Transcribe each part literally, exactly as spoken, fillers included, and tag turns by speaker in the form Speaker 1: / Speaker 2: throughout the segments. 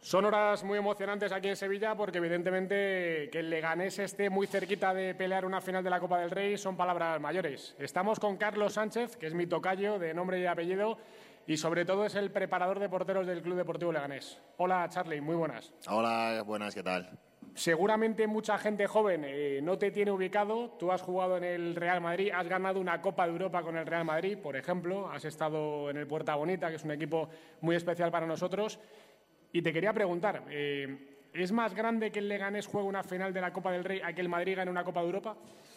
Speaker 1: Son horas muy emocionantes aquí en Sevilla porque evidentemente que el Leganés esté muy cerquita de pelear una final de la Copa del Rey son palabras mayores. Estamos con Carlos Sánchez, que es mi tocayo de nombre y apellido y sobre todo es el preparador de porteros del Club Deportivo Leganés. Hola Charly, muy buenas.
Speaker 2: Hola, buenas, ¿qué tal?
Speaker 1: Seguramente mucha gente joven eh, no te tiene ubicado. Tú has jugado en el Real Madrid, has ganado una Copa de Europa con el Real Madrid, por ejemplo. Has estado en el Puerta Bonita, que es un equipo muy especial para nosotros. Y te quería preguntar, eh, ¿es más grande que el Leganés juegue una final de la Copa del Rey a que el Madrid gane una Copa de Europa?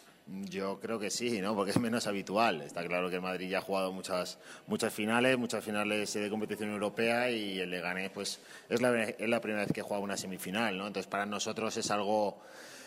Speaker 2: Yo creo que sí, ¿no? Porque es menos habitual. Está claro que el Madrid ya ha jugado muchas muchas finales, muchas finales de competición europea y el Leganés pues es la, es la primera vez que juega una semifinal, ¿no? Entonces para nosotros es algo,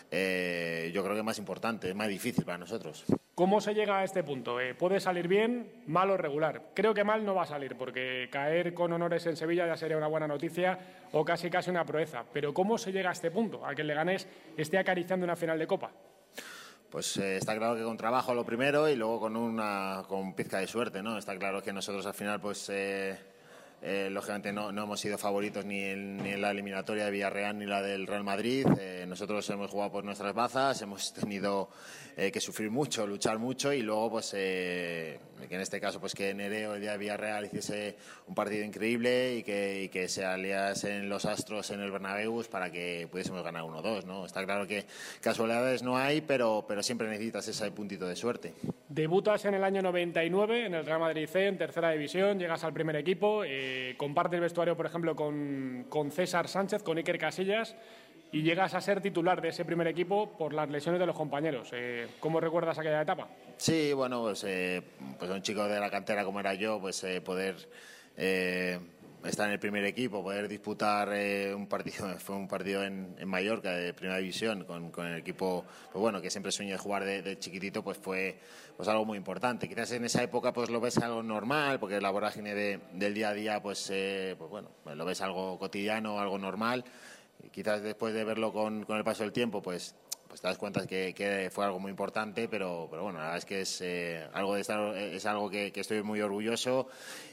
Speaker 2: eh, yo creo que más importante, es más difícil para nosotros.
Speaker 1: ¿Cómo se llega a este punto? Eh, ¿Puede salir bien, mal o regular? Creo que mal no va a salir, porque caer con honores en Sevilla ya sería una buena noticia o casi casi una proeza. Pero ¿cómo se llega a este punto? A que el Leganés esté acariciando una final de Copa.
Speaker 2: Pues eh, está claro que con trabajo lo primero y luego con una con pizca de suerte, ¿no? Está claro que nosotros al final pues eh, eh, lógicamente no, no hemos sido favoritos ni en, ni en la eliminatoria de Villarreal ni la del Real Madrid. Eh, nosotros hemos jugado por nuestras bazas, hemos tenido eh, que sufrir mucho, luchar mucho y luego pues eh, que en este caso pues que Nereo el día de Villarreal hiciese un partido increíble y que, y que se aliasen los astros en el Bernabéu para que pudiésemos ganar uno dos, ¿no? Está claro que casualidades no hay, pero, pero siempre necesitas ese puntito de suerte.
Speaker 1: Debutas en el año noventa y nueve en el Real Madrid C, en tercera división, llegas al primer equipo, eh, compartes vestuario, por ejemplo, con, con César Sánchez, con Iker Casillas, y llegas a ser titular de ese primer equipo por las lesiones de los compañeros. Eh, ¿Cómo recuerdas aquella etapa?
Speaker 2: Sí, bueno, pues, eh, pues un chico de la cantera como era yo, pues eh, poder eh, estar en el primer equipo, poder disputar eh, un partido, fue un partido en, en Mallorca de primera división con, con el equipo, pues bueno, que siempre sueño de jugar de, de chiquitito, pues fue pues algo muy importante. Quizás en esa época pues lo ves algo normal, porque la vorágine de, del día a día, pues, eh, pues bueno, lo ves algo cotidiano, algo normal. Y quizás después de verlo con, con el paso del tiempo, pues pues te das cuenta que, que fue algo muy importante, pero, pero bueno, la verdad es que es eh, algo de estar, es algo que, que estoy muy orgulloso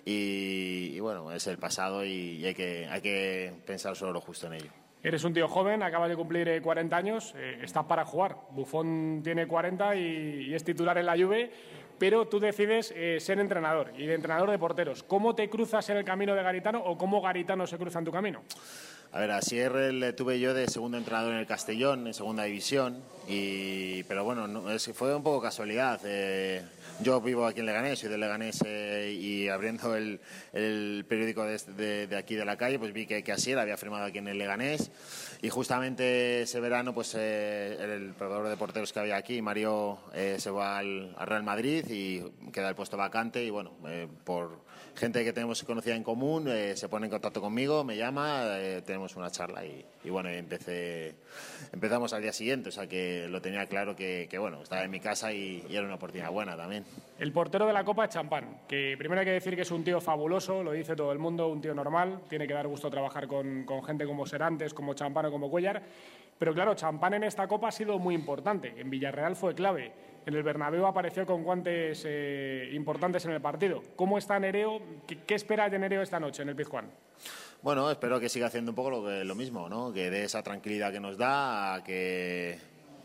Speaker 2: y, y bueno, es el pasado y, y hay que hay que pensar solo lo justo en ello.
Speaker 1: Eres un tío joven, acabas de cumplir cuarenta años, eh, estás para jugar. Buffon tiene cuarenta y, y es titular en la Juve, pero tú decides eh, ser entrenador y de entrenador de porteros. ¿Cómo te cruzas en el camino de Garitano o cómo Garitano se cruza en tu camino?
Speaker 2: A ver, a Sierra le tuve yo de segundo entrenador en el Castellón, en segunda división, y pero bueno, no, es, fue un poco casualidad. Eh, yo vivo aquí en Leganés, soy de Leganés eh, y abriendo el, el periódico de, de, de aquí de la calle, pues vi que, que Asier había firmado aquí en el Leganés y justamente ese verano pues eh, el preparador de porteros que había aquí, Mario, eh, se va al, al Real Madrid y queda el puesto vacante y bueno, eh, por gente que tenemos conocida en común, eh, se pone en contacto conmigo, me llama, eh, tenemos una charla y, y bueno, empecé, empezamos al día siguiente, o sea que lo tenía claro que, que bueno, estaba en mi casa y, y era una oportunidad buena también.
Speaker 1: El portero de la Copa es Champán, que primero hay que decir que es un tío fabuloso, lo dice todo el mundo, un tío normal, tiene que dar gusto trabajar con, con gente como Serantes, como Champán o como Cuellar, pero claro, Champán en esta Copa ha sido muy importante, en Villarreal fue clave, en el Bernabéu apareció con guantes eh, importantes en el partido. ¿Cómo está Nereo? ¿Qué, qué espera de Nereo esta noche en el Pizjuán?
Speaker 2: Bueno, espero que siga haciendo un poco lo, que, lo mismo, ¿no? Que dé esa tranquilidad que nos da, que,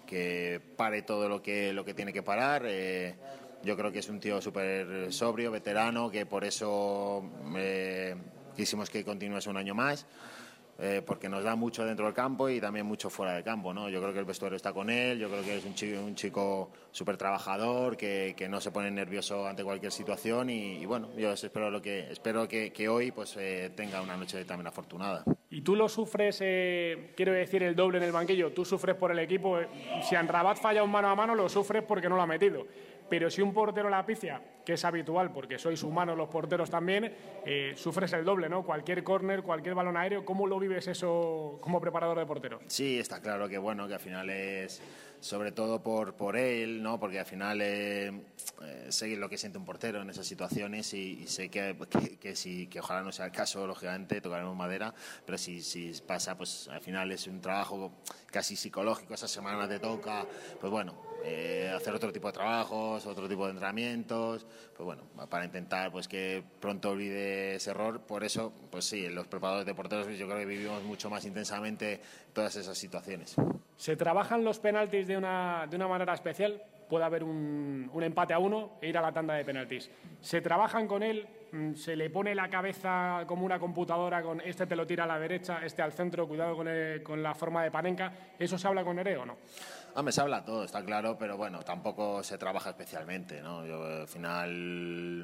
Speaker 2: que pare todo lo que, lo que tiene que parar. Eh, yo creo que es un tío súper sobrio, veterano, que por eso eh, quisimos que continuase un año más. Eh, porque nos da mucho dentro del campo y también mucho fuera del campo, ¿no? Yo creo que el vestuario está con él, yo creo que es un chico, un chico súper trabajador, que, que no se pone nervioso ante cualquier situación y, y bueno, yo espero, lo que, espero que, que hoy pues eh, tenga una noche también afortunada.
Speaker 1: Y tú lo sufres, eh, quiero decir, el doble en el banquillo, tú sufres por el equipo, si Amrabat falla un mano a mano lo sufres porque no lo ha metido. Pero si un portero la pifia, que es habitual porque sois humanos los porteros también, eh, sufres el doble, ¿no? Cualquier córner, cualquier balón aéreo, ¿cómo lo vives eso como preparador de portero?
Speaker 2: Sí, está claro que bueno, que al final es sobre todo por, por él, ¿no? Porque al final eh, eh, sé lo que siente un portero en esas situaciones y, y sé que, que, que, si, que ojalá no sea el caso, lógicamente, tocaremos madera, pero si, si pasa, pues al final es un trabajo casi psicológico, esa semana te toca, pues bueno, eh, hacer otro tipo de trabajo, entrenamientos, otro tipo de entrenamientos, pues bueno, para intentar pues que pronto olvide ese error. Por eso, pues sí, los preparadores de porteros yo creo que vivimos mucho más intensamente todas esas situaciones.
Speaker 1: ¿Se trabajan los penaltis de una, de una manera especial? Puede haber un, un empate a uno e ir a la tanda de penaltis. ¿Se trabajan con él? ¿Se le pone la cabeza como una computadora con este te lo tira a la derecha, este al centro, cuidado con, el, con la forma de Panenka? ¿Eso se habla con Nerea o no?
Speaker 2: Hombre, se habla todo, está claro, pero bueno, tampoco se trabaja especialmente, ¿no? Yo, al final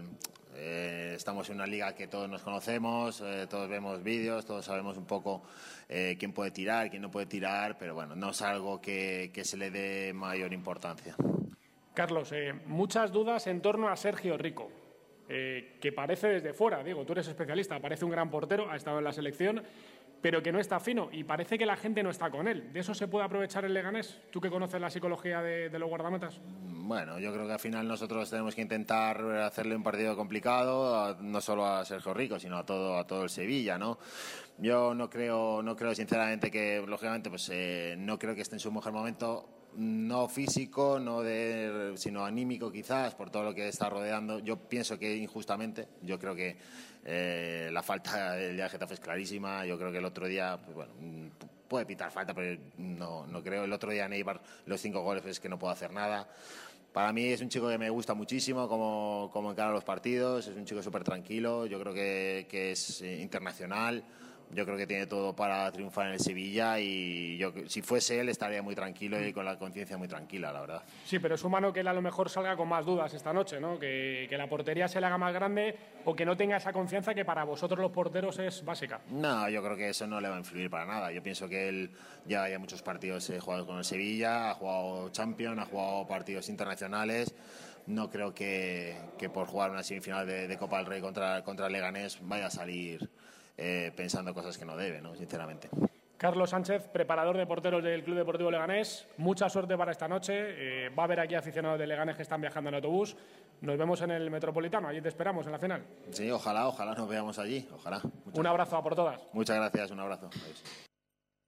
Speaker 2: eh, estamos en una liga que todos nos conocemos, eh, todos vemos vídeos, todos sabemos un poco eh, quién puede tirar, quién no puede tirar, pero bueno, no es algo que, que se le dé mayor importancia.
Speaker 1: Carlos, eh, muchas dudas en torno a Sergio Rico, eh, que parece desde fuera, digo, tú eres especialista, parece un gran portero, ha estado en la selección, pero que no está fino y parece que la gente no está con él. ¿De eso se puede aprovechar el Leganés? ¿Tú que conoces la psicología de, de los guardametas?
Speaker 2: Bueno, yo creo que al final nosotros tenemos que intentar hacerle un partido complicado, a, no solo a Sergio Rico, sino a todo, a todo el Sevilla, ¿no? Yo no creo, no creo sinceramente que, lógicamente, pues eh, no creo que esté en su mejor momento. No físico, no de, sino anímico quizás, por todo lo que está rodeando. Yo pienso que injustamente, yo creo que eh, la falta del día de Getafe es clarísima. Yo creo que el otro día, pues bueno, puede pitar falta, pero no, no creo. El otro día Neibar, los cinco goles, es que no puedo hacer nada. Para mí es un chico que me gusta muchísimo como, como encara los partidos, es un chico súper tranquilo, yo creo que, que es internacional. Yo creo que tiene todo para triunfar en el Sevilla y yo, si fuese él estaría muy tranquilo y con la conciencia muy tranquila, la verdad.
Speaker 1: Sí, pero es humano que él a lo mejor salga con más dudas esta noche, ¿no? Que, que la portería se le haga más grande o que no tenga esa confianza que para vosotros los porteros es básica.
Speaker 2: No, yo creo que eso no le va a influir para nada. Yo pienso que él ya ya muchos partidos eh, jugado con el Sevilla, ha jugado Champions, ha jugado partidos internacionales. No creo que, que por jugar una semifinal de, de Copa del Rey contra, contra el Leganés vaya a salir Eh, pensando cosas que no debe, ¿no? Sinceramente.
Speaker 1: Carlos Sánchez, preparador de porteros del Club Deportivo Leganés, mucha suerte para esta noche. Eh, va a haber aquí aficionados de Leganés que están viajando en autobús. Nos vemos en el Metropolitano, allí te esperamos en la final.
Speaker 2: Sí, ojalá, ojalá nos veamos allí, ojalá.
Speaker 1: Muchas un abrazo a por todas.
Speaker 2: Muchas gracias, un abrazo. Adiós.